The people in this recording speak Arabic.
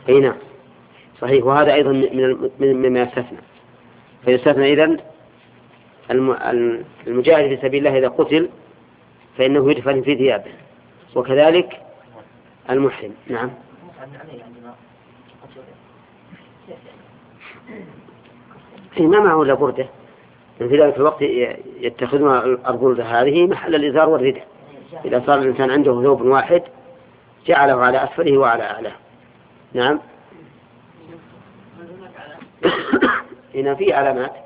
أي نعم صحيح. وهذا أيضا مما يستثنى. فيستثنى إذن المجاهد في سبيل الله إذا قتل فإنه يدفن في ثيابه، وكذلك المحرم. نعم. ما معه إلا بردة، في ذلك الوقت يتخذون البردة هذه محل الإزار والرداء. إذا صار الإنسان عنده ثوب واحد جعله على أسفله وعلى أعلاه. نعم. هنا في علامات